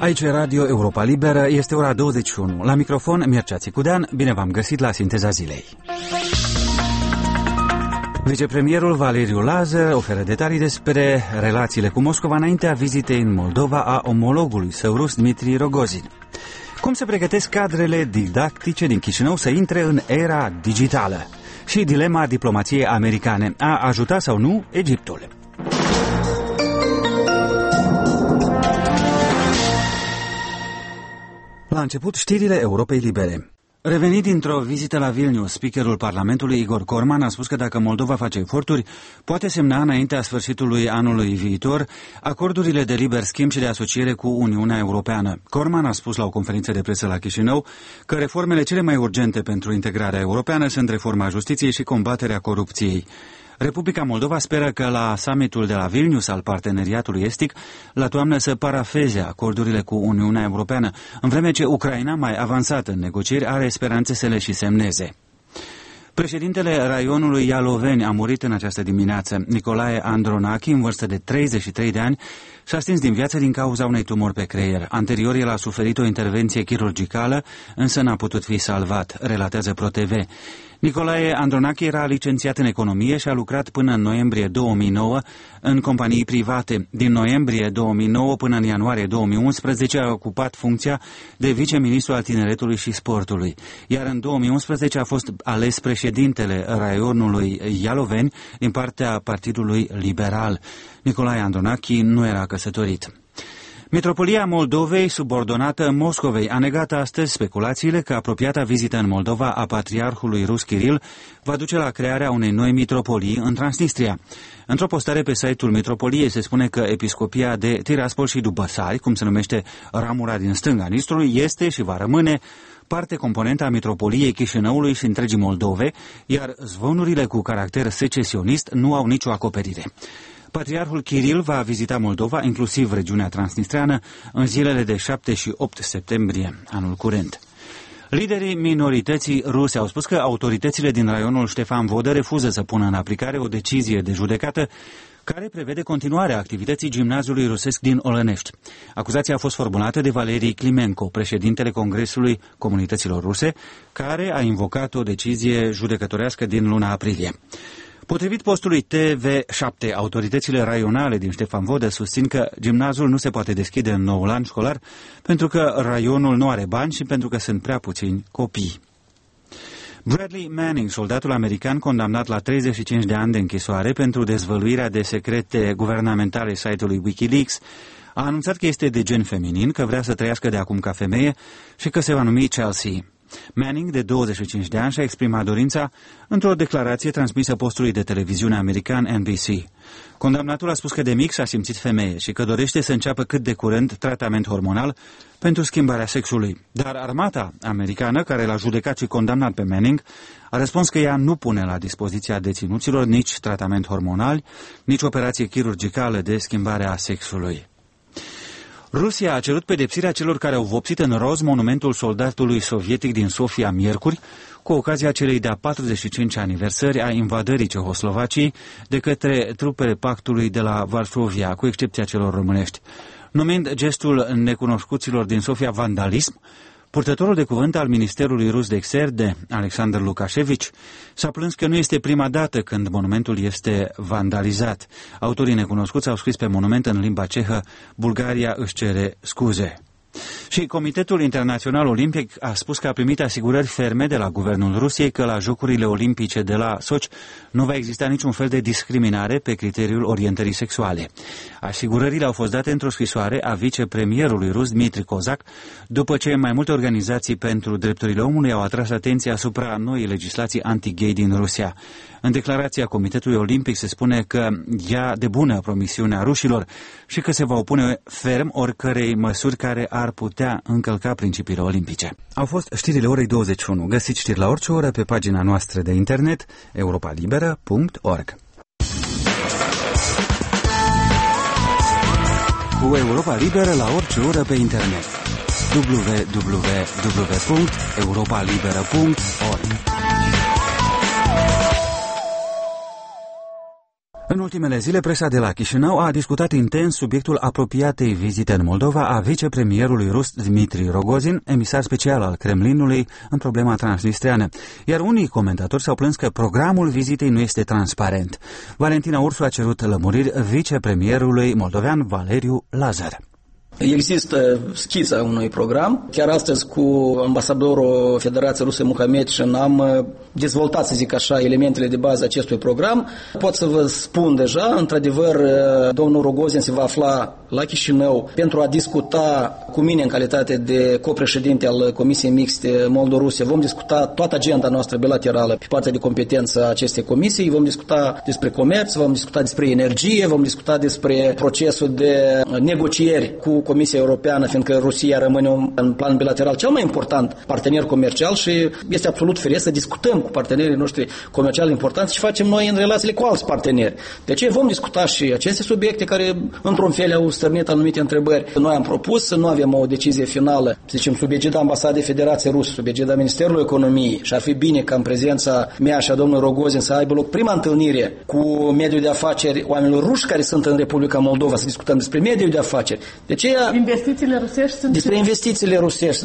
Aici e Radio Europa Liberă, este ora 21. La microfon, Mircea Țicudean, bine v-am găsit la Sinteza Zilei. Vicepremierul Valeriu Lazar oferă detalii despre relațiile cu Moscova înaintea vizitei în Moldova a omologului său rus Dmitri Rogozin. Cum se pregătesc cadrele didactice din Chișinău să intre în era digitală? Și dilema diplomației americane: a ajutat sau nu Egiptul? La început, știrile Europei Libere. Revenit dintr-o vizită la Vilnius, speakerul Parlamentului Igor Corman a spus că dacă Moldova face eforturi, poate semna înaintea sfârșitului anului viitor acordurile de liber schimb și de asociere cu Uniunea Europeană. Corman a spus la o conferință de presă la Chișinău că reformele cele mai urgente pentru integrarea europeană sunt reforma justiției și combaterea corupției. Republica Moldova speră că la summitul de la Vilnius al Parteneriatului Estic la toamnă să parafeze acordurile cu Uniunea Europeană, în vreme ce Ucraina, mai avansată în negocieri, are speranțe să le și semneze. Președintele raionului Ialoveni a murit în această dimineață. Nicolae Andronache, în vârstă de 33 de ani, s-a stins din viață din cauza unei tumori pe creier. Anterior, el a suferit o intervenție chirurgicală, însă n-a putut fi salvat, relatează ProTV. Nicolae Andronache era licențiat în economie și a lucrat până în noiembrie 2009 în companii private. Din noiembrie 2009 până în ianuarie 2011 a ocupat funcția de viceministru al tineretului și sportului, iar în 2011 a fost ales președintele raionului Ialoveni din partea Partidului Liberal. Nicolae Andronache nu era căsătorit. Mitropolia Moldovei, subordonată Moscovei, a negat astăzi speculațiile că apropiata vizită în Moldova a patriarhului rus Kiril va duce la crearea unei noi mitropolii în Transnistria. Într-o postare pe site-ul mitropoliei se spune că episcopia de Tiraspol și Dubăsari, cum se numește ramura din stânga Nistrului, este și va rămâne parte componentă a mitropoliei Chișinăului și întregii Moldove, iar zvonurile cu caracter secesionist nu au nicio acoperire. Patriarhul Kiril va vizita Moldova, inclusiv regiunea transnistreană, în zilele de 7 și 8 septembrie anul curent. Liderii minorității ruse au spus că autoritățile din raionul Ștefan Vodă refuză să pună în aplicare o decizie de judecată care prevede continuarea activității gimnaziului rusesc din Olănești. Acuzația a fost formulată de Valerii Climenco, președintele Congresului Comunităților Ruse, care a invocat o decizie judecătorească din luna aprilie. Potrivit postului TV7, autoritățile raionale din Ștefan Vodă susțin că gimnaziul nu se poate deschide în noul an școlar pentru că raionul nu are bani și pentru că sunt prea puțini copii. Bradley Manning, soldatul american condamnat la 35 de ani de închisoare pentru dezvăluirea de secrete guvernamentale site-ului Wikileaks, a anunțat că este de gen feminin, că vrea să trăiască de acum ca femeie și că se va numi Chelsea. Manning, de 25 de ani, și-a exprimat dorința într-o declarație transmisă postului de televiziune american NBC. Condamnatul a spus că de mic s-a simțit femeie și că dorește să înceapă cât de curând tratament hormonal pentru schimbarea sexului. Dar armata americană, care l-a judecat și condamnat pe Manning, a răspuns că ea nu pune la dispoziția deținuților nici tratament hormonal, nici operație chirurgicală de schimbare a sexului. Rusia a cerut pedepsirea celor care au vopsit în roz monumentul soldatului sovietic din Sofia miercuri, cu ocazia celei de-a 45 aniversări a invadării Cehoslovaciei de către trupele pactului de la Varsovia, cu excepția celor românești. Numind gestul necunoscuților din Sofia vandalism, purtătorul de cuvânt al Ministerului Rus de Externe, Alexander Lukashevici, s-a plâns că nu este prima dată când monumentul este vandalizat. Autorii necunoscuți au scris pe monument în limba cehă: Bulgaria își cere scuze. Și Comitetul Internațional Olimpic a spus că a primit asigurări ferme de la guvernul Rusiei că la Jocurile Olimpice de la Sochi nu va exista niciun fel de discriminare pe criteriul orientării sexuale. Asigurările au fost date într-o scrisoare a vicepremierului rus Dmitri Kozak, după ce mai multe organizații pentru drepturile omului au atras atenția asupra noii legislații anti-gay din Rusia. În declarația Comitetului Olimpic se spune că ia de bună promisiunea rușilor și că se va opune ferm oricărei măsuri care ar putea încălca principiile olimpice. Au fost știrile orei 21. Găsiți știri la orice oră pe pagina noastră de internet europalibera.org. Cu Europa Liberă la orice oră pe internet. www.europalibera.org. În ultimele zile, presa de la Chișinău a discutat intens subiectul apropiatei vizite în Moldova a vicepremierului rus Dmitri Rogozin, emisar special al Kremlinului în problema transnistreană, iar unii comentatori s-au plâns că programul vizitei nu este transparent. Valentina Ursu a cerut lămuriri vicepremierului moldovean Valeriu Lazar. Există schița unui program. Chiar astăzi cu ambasadorul Federației Ruse Muhamedșin am dezvoltat, să zic așa, elementele de bază acestui program. Pot să vă spun deja, într-adevăr, domnul Rogozin se va afla la Chișinău pentru a discuta cu mine în calitate de copreședinte al Comisiei Mixte Moldo-Rusia. Vom discuta toată agenda noastră bilaterală pe partea de competență a acestei comisii. Vom discuta despre comerț, vom discuta despre energie, vom discuta despre procesul de negocieri cu Comisia Europeană, fiindcă Rusia rămâne în plan bilateral cel mai important partener comercial și este absolut firesc să discutăm cu partenerii noștri comerciali importanți și facem noi în relațiile cu alți parteneri. De aceea vom discuta și aceste subiecte care, într-un fel, au stârnit anumite întrebări. Noi am propus să nu avem o decizie finală, să zicem, sub egida Ambasadei Federației Ruse, sub egida Ministerului Economiei, și ar fi bine ca în prezența mea și a domnului Rogozin să aibă loc prima întâlnire cu mediul de afaceri, oamenilor ruși care sunt în Republica Moldova, să discutăm despre mediul de afaceri. De aceea investițiile rusești sunt despre investițiile rusești,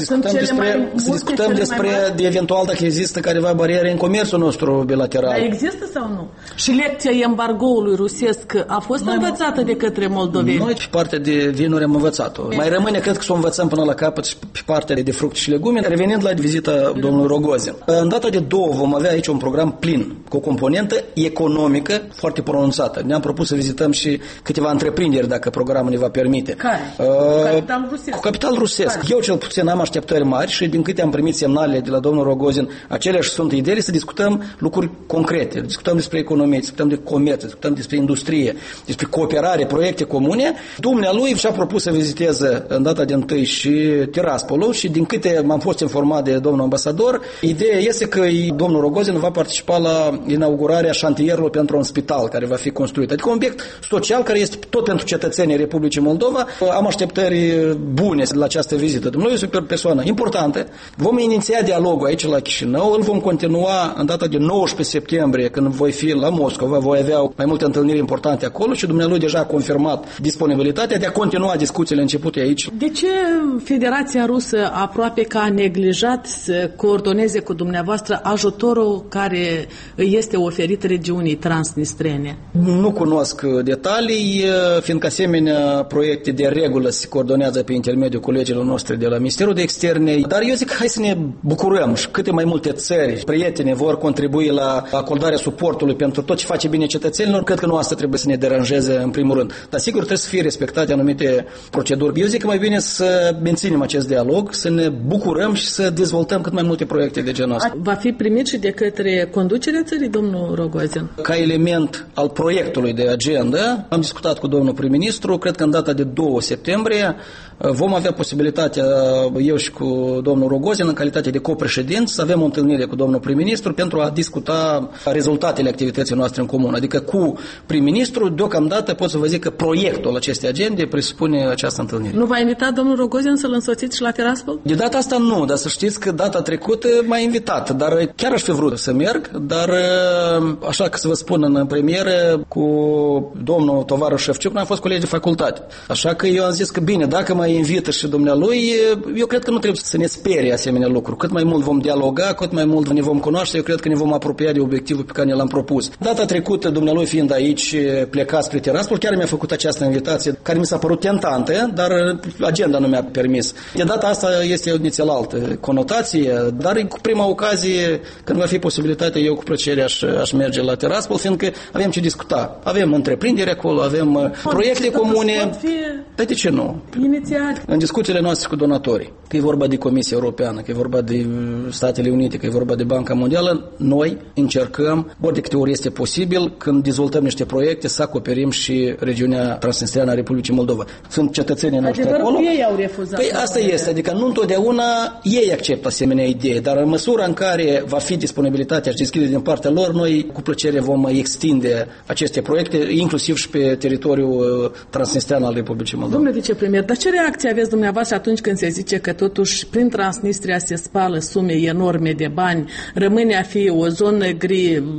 discutăm despre de eventual dacă există careva bariere în comerțul nostru bilateral. Dar există sau nu? Și lecția embargoului rusesc a fost învățată de către moldoveni? Noi pe partea de vinuri am învățat-o. Mai rămâne, cred că să o învățăm până la capăt și pe partea de fructe și legume. Revenind la vizita domnului Rogozin. În data de 2 vom avea aici un program plin, cu o componentă economică foarte pronunțată. Ne-am propus să vizităm și câteva întreprinderi, dacă programul ne va permite. Care? Capital rusesc. Cu capital rusesc. Eu cel puțin am așteptări mari și din câte am primit semnale de la domnul Rogozin, aceleași sunt ideile să discutăm lucruri concrete. Discutăm despre economie, discutăm de comerț, discutăm despre industrie, despre cooperare, proiecte comune. Dumnealui și-a propus să viziteze în data de 1 și Tiraspolul și din câte m-am fost informat de domnul ambasador, ideea este că domnul Rogozin va participa la inaugurarea șantierului pentru un spital care va fi construit. Adică un obiect social care este tot pentru cetățenii Republicii Moldova. Am așteptări bune la această vizită. Dumnezeu este o persoană importantă. Vom iniția dialogul aici la Chișinău, îl vom continua în data de 19 septembrie, când voi fi la Moscova, voi avea mai multe întâlniri importante acolo și dumnealui deja a confirmat disponibilitatea de a continua discuțiile începute aici. De ce Federația Rusă aproape că a neglijat să coordoneze cu dumneavoastră ajutorul care este oferit regiunii transnistrene? Nu cunosc detalii, fiindcă asemenea proiecte de regulă se coordonează pe intermediul colegilor noștri de la Ministerul de Externe, dar eu zic hai să ne bucurăm și câte mai multe țări prietene vor contribui la acordarea suportului pentru tot ce face bine cetățenilor, cred că nu asta trebuie să ne deranjeze în primul rând. Dar sigur trebuie să fie respectate anumite proceduri. Eu zic că mai bine să menținem acest dialog, să ne bucurăm și să dezvoltăm cât mai multe proiecte de genul ăsta. Va fi primit și de către conducerea țării, domnul Rogozin? Ca element al proiectului de agenda, am discutat cu domnul prim-ministru, cred că în data de 2 septembrie vom avea posibilitatea, eu și cu domnul Rogozin, în calitate de copreședinți, să avem o întâlnire cu domnul prim-ministru pentru a discuta rezultatele activității noastre în comun. Adică cu prim-ministru, deocamdată pot să vă zic că proiectul acestei agende presupune această întâlnire. Nu v-a invitat domnul Rogozin să-l însoțiți și la Tiraspol? De data asta nu, dar să știți că data trecută m-a invitat, dar chiar aș fi vrut să merg, dar așa că să vă spun în premieră, cu domnul Tovaru Șefciuc, noi am fost colegi de facultate. Așa că eu am zis că bine, dacă mă invită și dumnealui, eu cred că nu trebuie să ne sperie asemenea lucruri. Cât mai mult vom dialoga, cât mai mult ne vom cunoaște, eu cred că ne vom apropia de obiectivul pe care ne l-am propus. Data trecută, dumnealui fiind aici, pleca spre Tiraspol, chiar mi-a făcut această invitație, care mi s-a părut tentantă, dar agenda nu mi-a permis. De data asta este o nițelaltă conotație, dar cu prima ocazie, când va fi posibilitatea, eu cu plăcere aș merge la Tiraspol, fiindcă avem ce discuta. Avem întreprinderi acolo, avem proiecte comune. Dar de ce nu? În discuțiile noastre cu donatorii, că e vorba de Comisia Europeană, că e vorba de Statele Unite, că e vorba de Banca Mondială, noi încercăm, ori de câte ori este posibil, când dezvoltăm niște proiecte, să acoperim și regiunea transnistreană a Republicii Moldova. Sunt cetățenii noștri acolo. Ei au refuzat. Păi asta este, adică nu întotdeauna ei acceptă asemenea idei, dar în măsura în care va fi disponibilitatea și deschidere din partea lor, noi cu plăcere vom extinde aceste proiecte, inclusiv și pe teritoriul transnistrean al Republicii Moldova. Domnule vicepremier, dar ce reacție aveți dumneavoastră atunci când se zice că totuși prin Transnistria se spală sume enorme de bani, rămâne a fi o zonă gri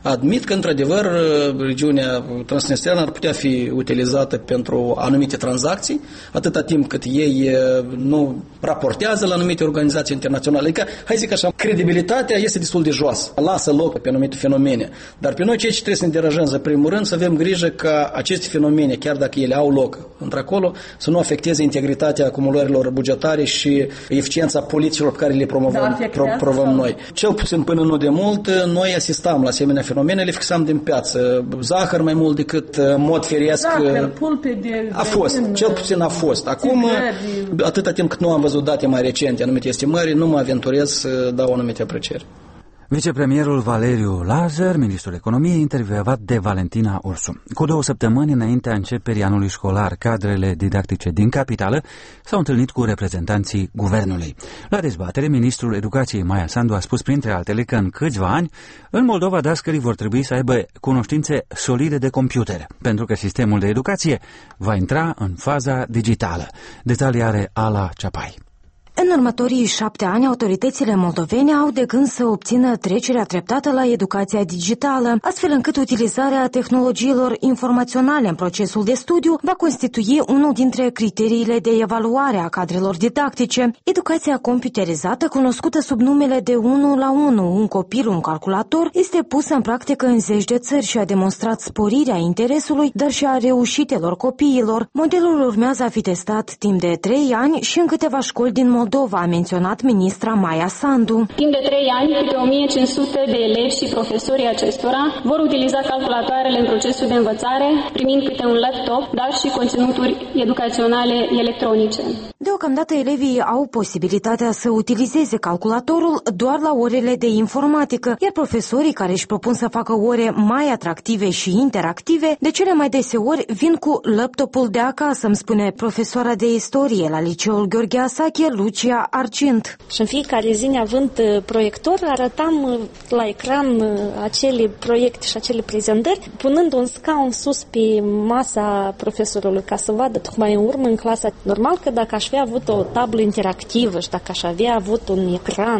Admit că, într-adevăr, regiunea transnistreană ar putea fi utilizată pentru anumite tranzacții, atâta timp cât ei nu raportează la anumite organizații internaționale. Adică, hai zic așa, credibilitatea este destul de joasă, lasă loc pe anumite fenomene. Dar pe noi ceea ce trebuie să ne deranjează, în primul rând, să avem grijă ca aceste fenomene, chiar dacă ele au loc într-acolo, să nu afecteze integritatea acumulărilor bugetare și eficiența politicilor pe care le promovăm noi. Cel puțin până nu de mult, noi asistam la asemenea fenomene, le fixam din piață. Zahăr mai mult decât mod firesc. Pulpe de a fost, cel puțin a fost. Acum, atâta timp cât nu am văzut date mai recente, anumite estimări, nu mă aventurez să dau anumite aprecieri. Vicepremierul Valeriu Lazar, ministrul economiei, intervievat de Valentina Ursu. Cu 2 săptămâni înaintea începerii anului școlar, cadrele didactice din capitală s-au întâlnit cu reprezentanții guvernului. La dezbatere, ministrul educației Maia Sandu a spus printre altele că în câțiva ani, în Moldova, dascării vor trebui să aibă cunoștințe solide de computer, pentru că sistemul de educație va intra în faza digitală. Detalii are Ala Ceapai. În următorii 7 ani, autoritățile moldovene au de gând să obțină trecerea treptată la educația digitală, astfel încât utilizarea tehnologiilor informaționale în procesul de studiu va constitui unul dintre criteriile de evaluare a cadrelor didactice. Educația computerizată, cunoscută sub numele de 1 la 1, un copil, un calculator, este pusă în practică în zeci de țări și a demonstrat sporirea interesului, dar și a reușitelor copiilor. Modelul urmează a fi testat timp de 3 ani și în câteva școli din Moldova, a menționat ministra Maia Sandu. Timp de 3 ani, câte 1500 de elevi și profesorii acestora vor utiliza calculatoarele în procesul de învățare, primind câte un laptop, dar și conținuturi educaționale electronice. Deocamdată elevii au posibilitatea să utilizeze calculatorul doar la orele de informatică, iar profesorii care își propun să facă ore mai atractive și interactive, de cele mai deseori vin cu laptopul de acasă, îmi spune profesoara de istorie la Liceul Gheorghe Asache, Lucia Argint. Și în fiecare zi, neavând proiector, arătam la ecran acele proiecte și acele prezentări, punând un scaun sus pe masa profesorului ca să vadă tocmai în urmă în clasa. Normal că dacă aș fi avut o tablă interactivă și dacă aș avea avut un ecran,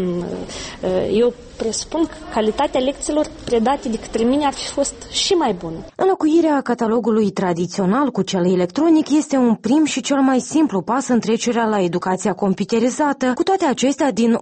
eu presupun că calitatea lecțiilor predate de către mine ar fi fost și mai bună. Înlocuirea catalogului tradițional cu cel electronic este un prim și cel mai simplu pas în trecerea la educația computerizată. Cu toate acestea, din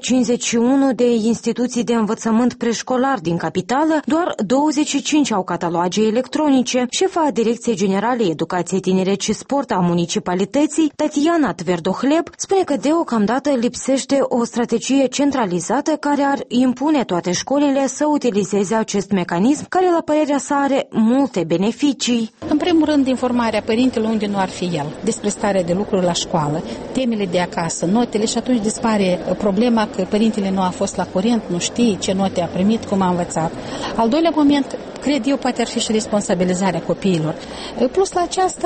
151 de instituții de învățământ preșcolar din capitală, doar 25 au cataloage electronice. Șefa Direcției Generale Educație, Tineret și Sport a municipalității, Tatiana Tverdohleb, spune că deocamdată lipsește o strategie centralizată care ar impune toate școlile să utilizeze acest mecanism, care, la părerea sa, are multe beneficii. În primul rând, informarea părintelui unde nu ar fi el, despre starea de lucruri la școală, temele de acasă, notele, și atunci dispare problema că părintele nu a fost la curent, nu știe ce note a primit, cum a învățat. Al doilea moment, cred eu, poate ar fi și responsabilizarea copiilor. Plus la această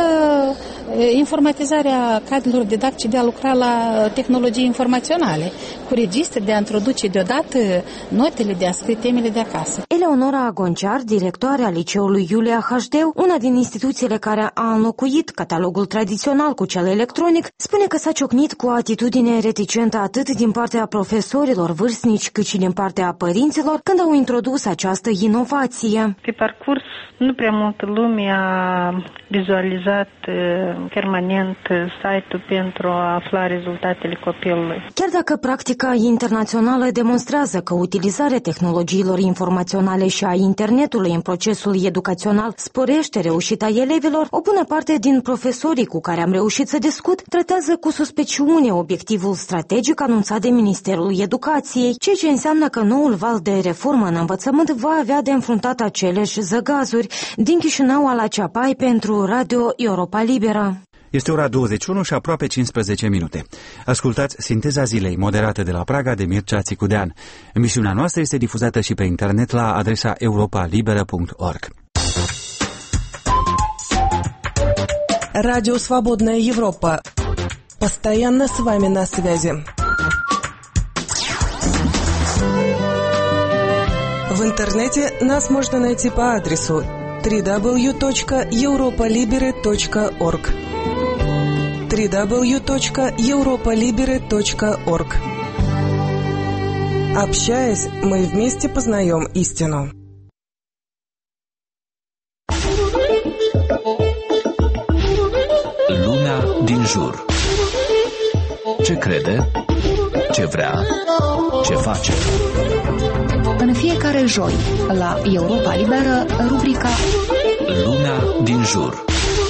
informatizarea cadrelor didactice de a lucra la tehnologii informaționale, cu registre de a introduce deodată notele, de a scrie temele de acasă. Eleonora Gonciar, directoarea Liceului Iulia Hașdeu, una din instituțiile care a înlocuit catalogul tradițional cu cel electronic, spune că s-a ciocnit cu o atitudine reticentă atât din partea profesorilor vârstnici cât și din partea părinților când au introdus această inovație. Pe parcurs, nu prea multă lume a vizualizat permanent site-ul pentru a afla rezultatele copilului. Chiar dacă practica internațională demonstrează că utilizarea tehnologiilor informaționale și a internetului în procesul educațional sporește reușita elevilor, o bună parte din profesorii cu care am reușit să discut tratează cu suspiciune obiectivul strategic anunțat de Ministerul Educației, ceea ce înseamnă că noul val de reformă în învățământ va avea de înfruntat aceleși zăgazuri. Din Chișinău, Ala Ceapai pentru Radio Europa Liberă. Este ora 21 și aproape 15 minute. Ascultați Sinteza Zilei, moderată de la Praga de Mircea Țicudean. Emisiunea noastră este difuzată și pe internet la adresa europalibera.org. Радио «Свободная Европа». Постоянно с вами на связи. В интернете нас можно найти по адресу www.europalibere.org www.europalibere.org. Общаясь, мы вместе познаем истину. din jur. Ce crede? Ce vrea? Ce face? În fiecare joi, la Europa Liberă, rubrica Lumea din jur.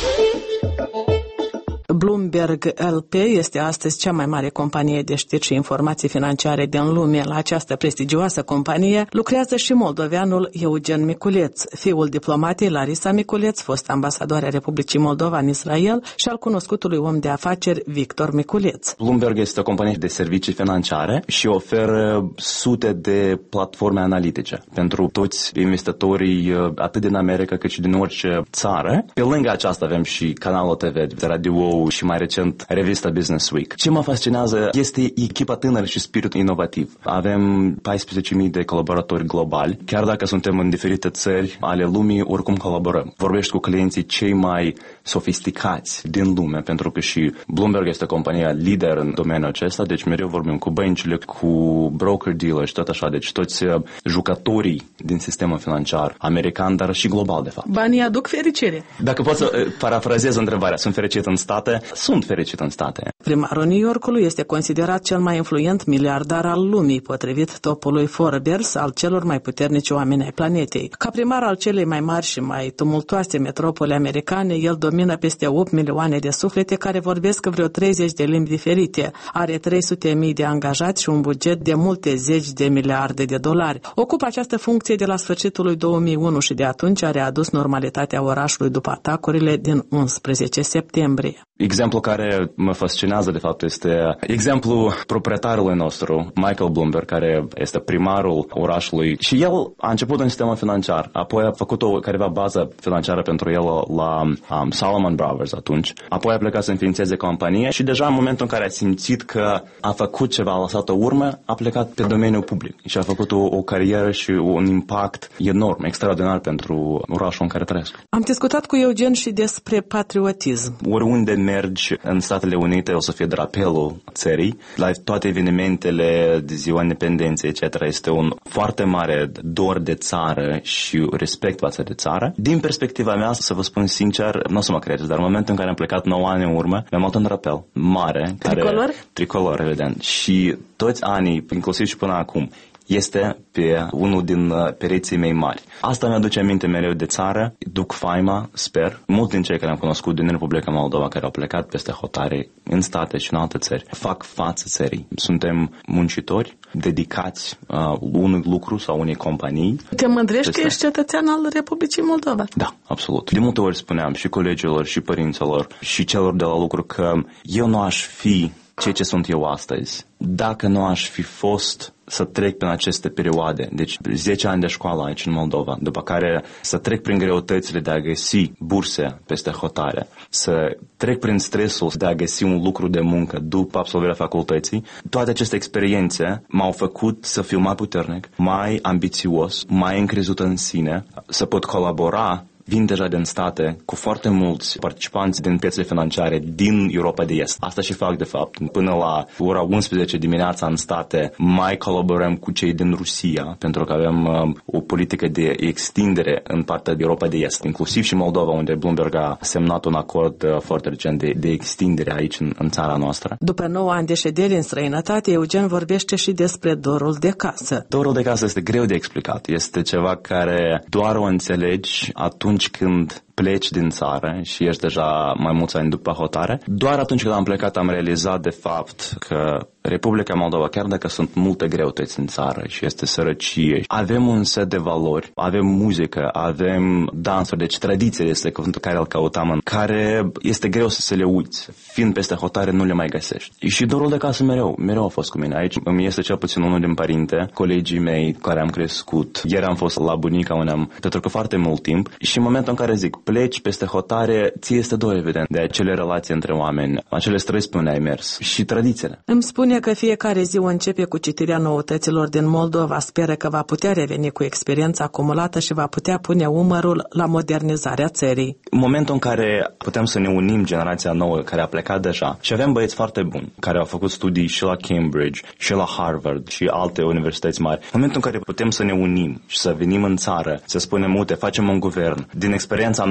Bloomberg LP este astăzi cea mai mare companie de știri și informații financiare din lume. La această prestigioasă companie lucrează și moldoveanul Eugen Miculeț, fiul diplomatei Larisa Miculeț, fost ambasadoarea Republicii Moldova în Israel, și al cunoscutului om de afaceri Victor Miculeț. Bloomberg este o companie de servicii financiare și oferă sute de platforme analitice pentru toți investitorii, atât din America cât și din orice țară. Pe lângă aceasta avem și canalul TV, radio și mai recent revista Business Week. Ce mă fascinează este echipa tânără și spiritul inovativ. Avem 14.000 de colaboratori globali. Chiar dacă suntem în diferite țări ale lumii, oricum colaborăm. Vorbești cu clienții cei mai sofisticați din lume, pentru că și Bloomberg este compania lider în domeniul acesta, deci mereu vorbim cu băncile, cu broker-dealer și tot așa, deci toți jucătorii din sistemul financiar american, dar și global, de fapt. Banii aduc fericire. Dacă pot să parafrazez întrebarea, sunt fericit în state? Sunt fericit în state. Primarul New Yorkului este considerat cel mai influent miliardar al lumii, potrivit topului Forbes al celor mai puternici oameni ai planetei. Ca primar al celei mai mari și mai tumultoase metropole americane, el domină peste 8 milioane de suflete care vorbesc vreo 30 de limbi diferite. Are 300.000 de angajați și un buget de multe zeci de miliarde de dolari. Ocupă această funcție de la sfârșitul lui 2001 și de atunci a readus normalitatea orașului după atacurile din 11 septembrie. Exemplul care mă fascinează, de fapt, este exemplul proprietarului nostru, Michael Bloomberg, care este primarul orașului. Și el a început în sistemul financiar, apoi a făcut o careva bază financiară pentru el la Salomon Brothers atunci. Apoi a plecat să înființeze companie și deja în momentul în care a simțit că a făcut ceva, a lăsat o urmă, a plecat pe domeniul public și a făcut o carieră și un impact enorm, extraordinar pentru orașul în care trăiesc. Am discutat cu Eugen și despre patriotism. Oriunde mergi în Statele Unite, o să fie drapelul țării. La toate evenimentele de ziua independenței, etc., este un foarte mare dor de țară și respect față de țară. Din perspectiva mea, să vă spun sincer, nu o să mă credeți, dar în momentul în care am plecat 9 ani în urmă, mi-am luat un drapel mare. Tricolor, evident. Și toți anii, inclusiv și până acum, este pe unul din pereții mei mari. Asta mi-aduce aminte mereu de țară, duc faima, sper. Mulți din cei care am cunoscut din Republica Moldova, care au plecat peste hotare în state și în alte țări, fac față țării. Suntem muncitori, dedicați unui lucru sau unei companii. Te mândrești că ești cetățean al Republicii Moldova? Da, absolut. De multe ori spuneam și colegilor și părinților și celor de la lucru că eu nu aș fi ceea ce sunt eu astăzi dacă nu aș fi fost să trec prin aceste perioade, deci 10 ani de școală aici în Moldova, după care să trec prin greutățile de a găsi burse peste hotare, să trec prin stresul de a găsi un lucru de muncă după absolvirea facultății. Toate aceste experiențe m-au făcut să fiu mai puternic, mai ambițios, mai încrezut în sine, să pot colabora. Vin deja din state cu foarte mulți participanți din piețele financiare din Europa de Est. Asta și fac, de fapt. Până la ora 11 dimineața în state mai colaborăm cu cei din Rusia, pentru că avem o politică de extindere în partea de Europa de Est, inclusiv și Moldova, unde Bloomberg a semnat un acord foarte recent de extindere aici în țara noastră. După 9 ani de ședere în străinătate, Eugen vorbește și despre dorul de casă. Dorul de casă este greu de explicat. Este ceva care doar o înțelegi atunci când pleci din țară și ești deja mai mulți ani după hotare. Doar atunci când am plecat am realizat de fapt că Republica Moldova, chiar dacă sunt multe greutăți în țară și este sărăcie, avem un set de valori, avem muzică, avem dansuri, deci tradiție este cuvântul care îl căutam, în care este greu să le uiți. Fiind peste hotare nu le mai găsești. Și dorul de casă mereu a fost cu mine. Aici îmi este cel puțin unul din părinte, colegii mei care am crescut. Ieri am fost la bunica unde am petrecut foarte mult timp și în momentul în care zic pleci peste hotare, ție este dor, evident, de acele relații între oameni, acele străzi pe unde ai mers și tradițiile. Îmi spune că fiecare zi începe cu citirea noutăților din Moldova, speră că va putea reveni cu experiența acumulată și va putea pune umărul la modernizarea țării. În momentul în care putem să ne unim generația nouă care a plecat deja și avem băieți foarte buni, care au făcut studii și la Cambridge, și la Harvard și alte universități mari, în momentul în care putem să ne unim și să venim în țară, să spunem, uite, facem un guvern, din experiența noastră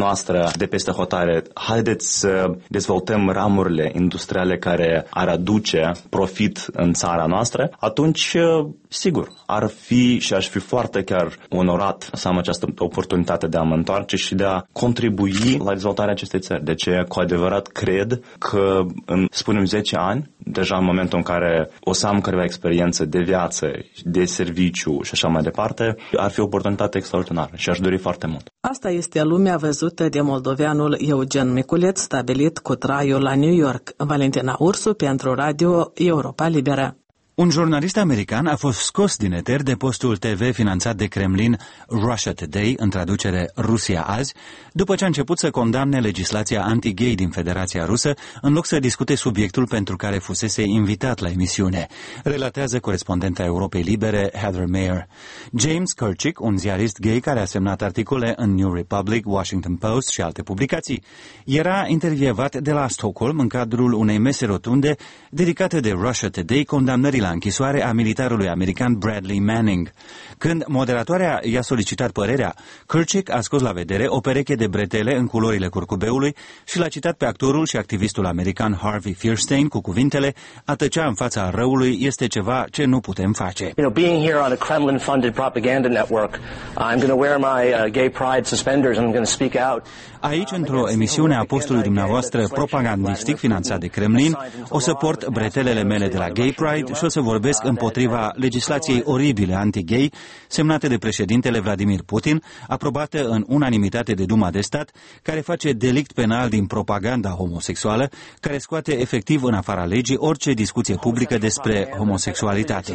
noastră de peste hotare, haideți să dezvoltăm ramurile industriale care ar aduce profit în țara noastră, atunci, sigur, ar fi și aș fi foarte chiar onorat să am această oportunitate de a mă întoarce și de a contribui la dezvoltarea acestei țări. Deci, cu adevărat, cred că în, spunem, 10 ani, deja în momentul în care o să am câteva experiență de viață, de serviciu și așa mai departe, ar fi o oportunitate extraordinară și aș dori foarte mult. Asta este lumea văzută de moldoveanul Eugen Miculeț, stabilit cu traiul la New York. Valentina Ursu pentru Radio Europa Liberă. Un jurnalist american a fost scos din eter de postul TV finanțat de Kremlin Russia Today, în traducere Rusia azi, după ce a început să condamne legislația anti-gay din Federația Rusă, în loc să discute subiectul pentru care fusese invitat la emisiune, relatează corespondenta Europei Libere Heather Mayer. James Kirchick, un ziarist gay care a semnat articole în New Republic, Washington Post și alte publicații, era intervievat de la Stockholm în cadrul unei mese rotunde dedicate de Russia Today condamnării la închisoare a militarului american Bradley Manning. Când moderatoarea i-a solicitat părerea, Kirchick a scos la vedere o pereche de bretele în culorile curcubeului și l-a citat pe actorul și activistul american Harvey Fierstein cu cuvintele: a tăcea în fața răului este ceva ce nu putem face. Being here on a Kremlin-funded propaganda network, I'm going to wear my gay pride suspenders and I'm going to speak out. Aici, într-o emisiune a postului dumneavoastră propagandistic finanțat de Kremlin, o să port bretelele mele de la Gay Pride și o să vorbesc împotriva legislației oribile anti-gay semnate de președintele Vladimir Putin, aprobată în unanimitate de Duma de Stat, care face delict penal din propaganda homosexuală, care scoate efectiv în afara legii orice discuție publică despre homosexualitate.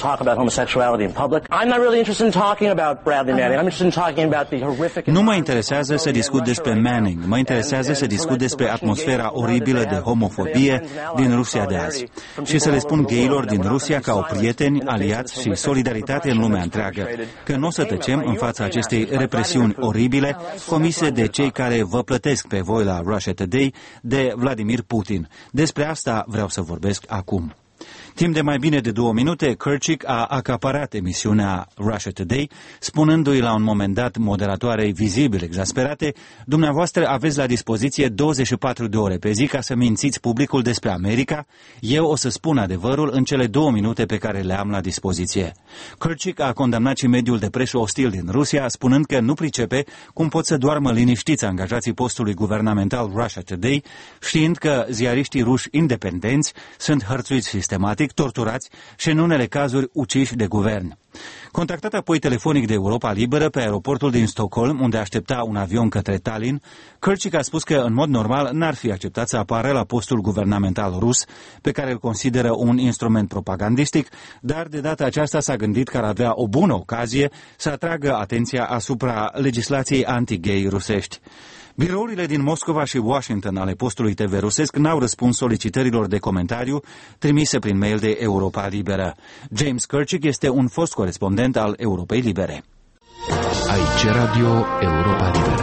Nu mă interesează să discut despre Manning, mă interesează să discut despre atmosfera oribilă de homofobie din Rusia de azi și să le spun gayilor din Rusia ca o prieteni, aliați și solidaritate în lumea întreagă, că nu o să tăcem în fața acestei represiuni oribile comise de cei care vă plătesc pe voi la Russia Today, de Vladimir Putin. Despre asta vreau să vorbesc acum. Timp de mai bine de 2 minute, Kirchick a acaparat emisiunea Russia Today, spunându-i la un moment dat moderatoarei vizibil exasperate: dumneavoastră aveți la dispoziție 24 de ore pe zi ca să mințiți publicul despre America, eu o să spun adevărul în cele 2 minute pe care le am la dispoziție. Kirchick a condamnat și mediul de presă ostil din Rusia, spunând că nu pricepe cum pot să doarmă liniștiți angajații postului guvernamental Russia Today, știind că ziariștii ruși independenți sunt hărțuiți sistematic, torturați și în unele cazuri uciși de guvern. Contactat apoi telefonic de Europa Liberă pe aeroportul din Stockholm, unde aștepta un avion către Tallinn, Kirchick a spus că în mod normal n-ar fi acceptat să apară la postul guvernamental rus, pe care îl consideră un instrument propagandistic, dar de data aceasta s-a gândit că ar avea o bună ocazie să atragă atenția asupra legislației anti-gay rusești. Birourile din Moscova și Washington ale postului TV rusesc n-au răspuns solicitărilor de comentariu trimise prin mail de Europa Liberă. James Kirchick este un fost corespondent al Europei Libere. Aici Radio Europa Liberă.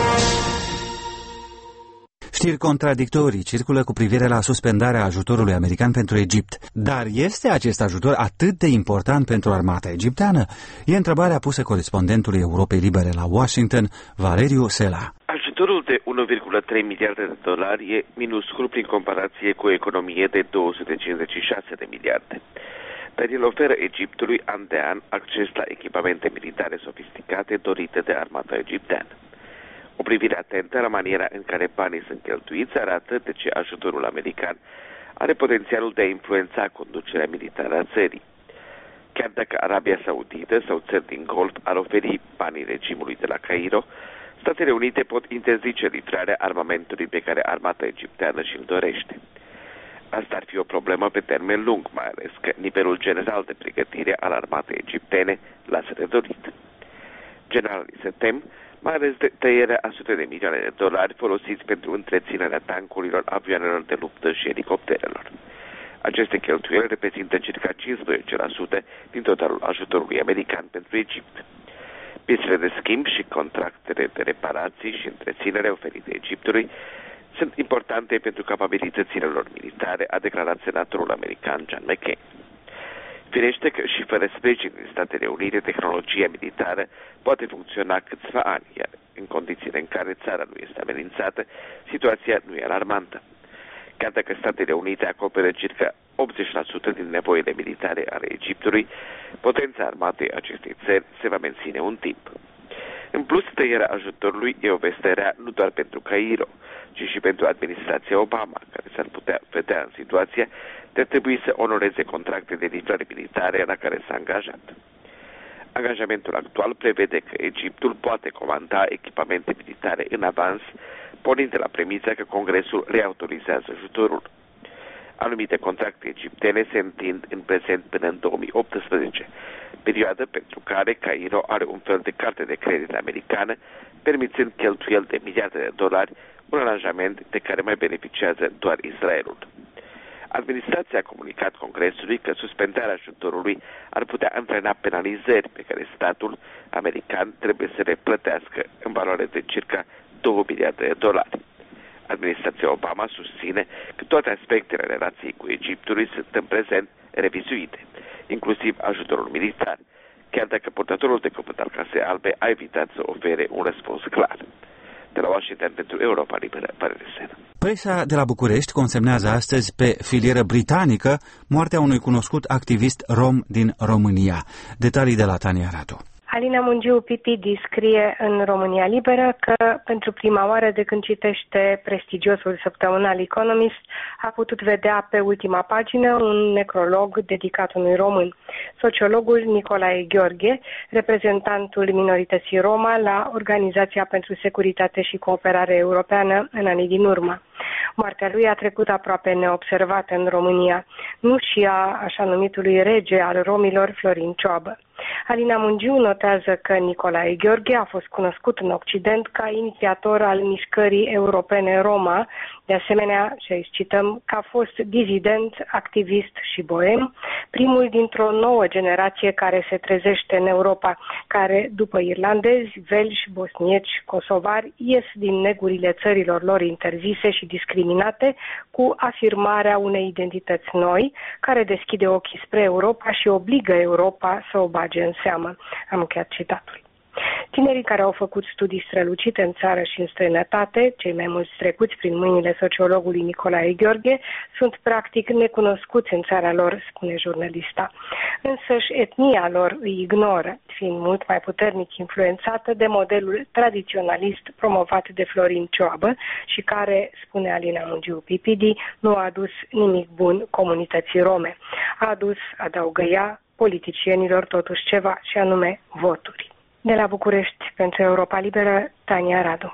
Știri contradictorii circulă cu privire la suspendarea ajutorului american pentru Egipt. Dar este acest ajutor atât de important pentru armata egipteană? E întrebarea pusă corespondentului Europei Libere la Washington, Valeriu Sela. Ajutorul de 1,3 miliarde de dolari e minuscul prin comparație cu o economie de 256 de miliarde. Dar el oferă Egiptului an de an acces la echipamente militare sofisticate dorite de armata egipteană. O privire atentă la maniera în care banii sunt cheltuiți arată de ce ajutorul american are potențialul de a influența conducerea militară a țării. Chiar dacă Arabia Saudită sau țări din Golf ar oferi banii regimului de la Cairo, Statele Unite pot interzice livrarea armamentului pe care armata egipteană și-l dorește. Asta ar fi o problemă pe termen lung, mai ales că nivelul general de pregătire al armatei egiptene lasă de dorit. Generalii se tem, mai ales de tăierea a sute de milioane de dolari folosiți pentru întreținerea tancurilor, avioanelor de luptă și elicopterelor. Aceste cheltuieli reprezintă circa 15% din totalul ajutorului american pentru Egipt. Piesele de schimb și contractele de reparații și întreținere oferite Egiptului sunt importante pentru capabilitățile lor militare, a declarat senatorul american John McCain. Firește că și fără sprijin din Statele Unite, tehnologia militară poate funcționa câțiva ani, iar în condițiile în care țara nu este amenințată, situația nu e alarmantă. Chiar dacă Statele Unite acoperă circa 80% din nevoile militare ale Egiptului, potența armatei acestei țări se va menține un timp. În plus, tăierea ajutorului e o veste rea nu doar pentru Cairo, ci și pentru administrația Obama, care s-ar putea vedea în situația de a trebui să onoreze contracte de livrări militare la care s-a angajat. Angajamentul actual prevede că Egiptul poate comanda echipamente militare în avans, pornind de la premisa că Congresul reautorizează ajutorul. Anumite contracte egiptene se întind în prezent până în 2018, perioadă pentru care Cairo are un fel de carte de credit americană, permițând cheltuieli de miliarde de dolari, un aranjament de care mai beneficiază doar Israelul. Administrația a comunicat Congresului că suspendarea ajutorului ar putea antrena penalizări pe care statul american trebuie să le plătească în valoare de circa 2 miliarde de dolari. Administrația Obama susține că toate aspectele relației cu Egiptului sunt în prezent revizuite, inclusiv ajutorul militar, chiar dacă purtătorul de cuvânt al Casei Albe a evitat să ofere un răspuns clar. De la Washington pentru Europa Liberă, Valeriu Sena. Presa de la București consemnează astăzi pe filieră britanică moartea unui cunoscut activist rom din România. Detalii de la Tania Radu. Alina Mungiu Pipidi scrie în România Liberă că pentru prima oară de când citește prestigiosul săptămânal Economist a putut vedea pe ultima pagină un necrolog dedicat unui român, sociologul Nicolae Gheorghe, reprezentantul minorității Roma la Organizația pentru Securitate și Cooperare Europeană în anii din urmă. Moartea lui a trecut aproape neobservată în România, nu și a așa numitului rege al romilor Florin Cioabă. Alina Mungiu notează că Nicolae Gheorghe a fost cunoscut în Occident ca inițiator al mișcării europene Roma, de asemenea, și aici cităm, că a fost dizident, activist și boem, primul dintr-o nouă generație care se trezește în Europa, care, după irlandezi, velși, bosnieci, kosovari, ies din negurile țărilor lor interzise și discriminate cu afirmarea unei identități noi, care deschide ochii spre Europa și obligă Europa să o bage în seamă. Am încheiat citatul. Tinerii care au făcut studii strălucite în țară și în străinătate, cei mai mulți trecuți prin mâinile sociologului Nicolae Gheorghe, sunt practic necunoscuți în țara lor, spune jurnalista. Însăși etnia lor îi ignoră, fiind mult mai puternic influențată de modelul tradiționalist promovat de Florin Cioabă și care, spune Alina Mungiu Pipidi, nu a adus nimic bun comunității rome. A adus, adaugă ea, politicienilor totuși ceva, și anume voturi. De la București, pentru Europa Liberă, Tania Radu.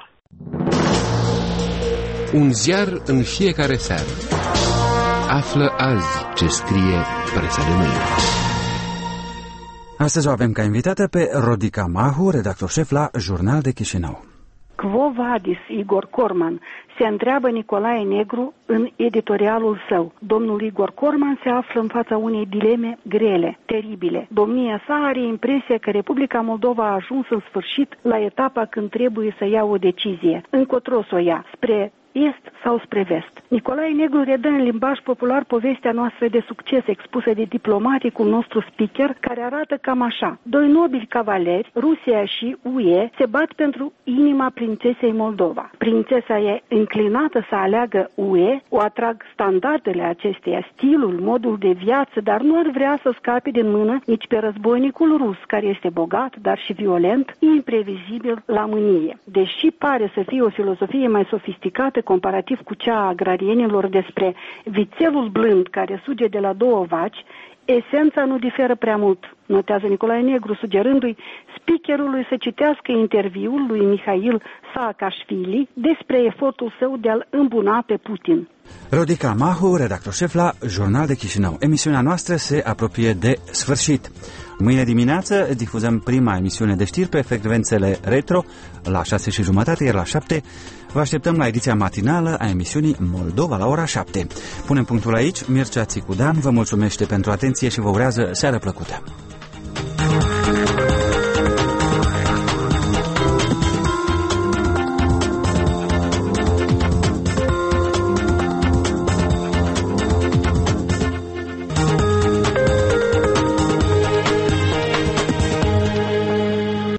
Un ziar în fiecare seară. Află azi ce scrie presa de mâine. Astăzi o avem ca invitată pe Rodica Mahu, redactor șef la Jurnal de Chișinău. Quo vadis, Igor Corman, se întreabă Nicolae Negru în editorialul său. Domnul Igor Corman se află în fața unei dileme grele, teribile. Domnia sa are impresia că Republica Moldova a ajuns în sfârșit la etapa când trebuie să ia o decizie. Încotro să o ia, spre est sau spre vest. Nicolae Negru redă în limbaj popular povestea noastră de succes expusă de diplomaticul nostru speaker, care arată cam așa. Doi nobili cavaleri, Rusia și UE, se bat pentru inima prințesei Moldova. Prințesa e înclinată să aleagă UE, o atrag standardele acesteia, stilul, modul de viață, dar nu ar vrea să scape din mână nici pe războinicul rus, care este bogat, dar și violent, imprevizibil la mânie. Deși pare să fie o filozofie mai sofisticată comparativ cu cea a agrarienilor despre vițelul blând care suge de la două vaci, esența nu diferă prea mult, notează Nicolae Negru, sugerându-i speakerului să citească interviul lui Mihail Saakashvili despre efortul său de a-l îmbuna pe Putin. Rodica Mahu, redactor șef la Jurnal de Chișinău. Emisiunea noastră se apropie de sfârșit. Mâine dimineață difuzăm prima emisiune de știri pe frecvențele retro la 6:30, iar la 7 vă așteptăm la ediția matinală a emisiunii Moldova la ora 7. Punem punctul aici. Mircea Țicudan vă mulțumește pentru atenție și vă urează seară plăcută.